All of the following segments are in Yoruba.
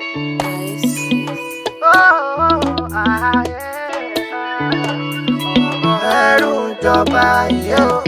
Ẹ̀rù ìjọba yìí o.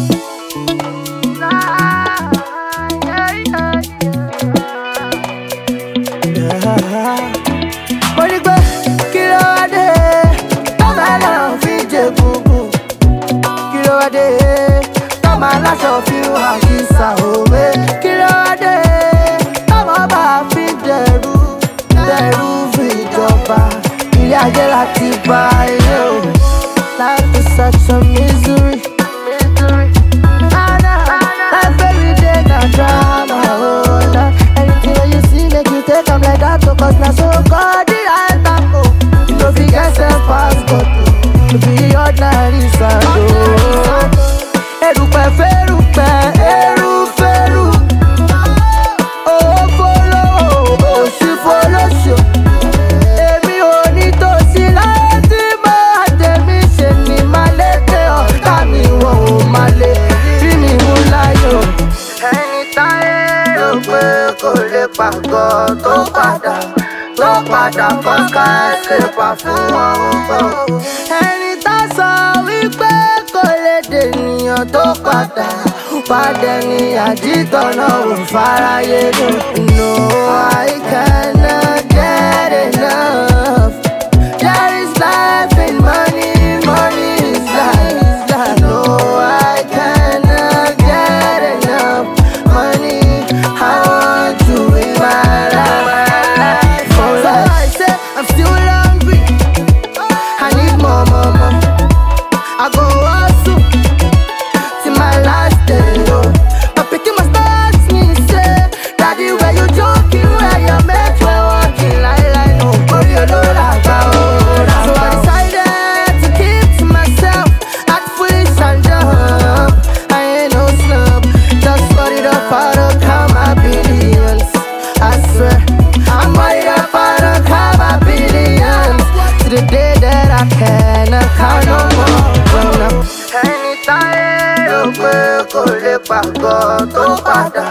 Mo ní pé kí ló wá dé tọ́mọ ẹlẹ́ran fi jẹ gbogbo. Kí ló wá dé tọ́mọ aláṣọ fi wà kísà òwe. Kí ló wá dé tọ́mọ bá fi dẹ̀rù fi ìjọba. Ilé ayé láti bá ilé o. Life is such a misery. Life every day na drama. Oh, nah. Anything that you see make you take am like that. Cause na so God the right time. Oh, you know fi get self pass God. To be ordinary sando. Erùpẹ̀ fẹ́rùpẹ̀, eru fẹ́rù. Owó fọlọ́wọ́, òṣì fọlọ́ṣọ. Èmi ò ní tòsí láyé tí máa tẹ̀mí ṣe ni máa lékè ọ̀tá mi wọ́n ò máa lè rí mi mú láyò. Ẹni táyé rò pé kò lè pàgọ́ tó padà kọ́ skyscraper fún wọn ò gbọ́. Ẹni tá sọ wípé kò lè dènìyàn tó padà ní àdìtọ̀ náà ò fáráyé lò. No, I cannot get enough. There is life in money, money is life. No, I cannot get enough money. I want to in my life. So I say I'm still hungry. I need more. I go hustle till my last day. Oh, my pikin must ask me say, Daddy, where you joking? Where you make me walking like no worry, you know that. So I decided to keep to myself, act foolish and dumb. I ain't no snub, just worried up how to count my billions. I swear, I'm worried up how to count my billions. To the day that I cannot count no more. Ẹni táyé rò pé kò lè pàgọ́ tó padà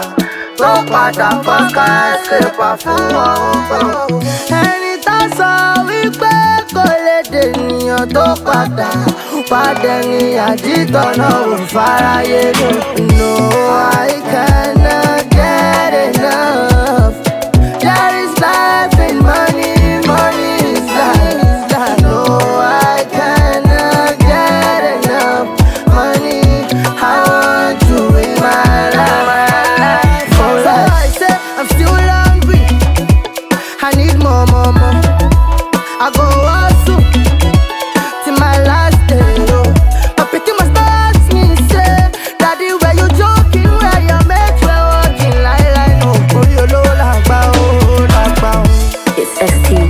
kọ́ skyscraper fún wọn ò gbọ́. Ẹni tá sọ wípé kò lè dènìyàn tó padà ní àdìtọ̀ náà ò fáráyé lò. No, I cannot get enough. There is life in money, money is life. No, I cannot get enough money. I want to in my life. So I say I'm still hungry. I need more. I go hustle till my last day. Oh, my pikin must ask me say, Daddy, where you joking? Where you make me walking like no? Oh, you know like bow. It's ST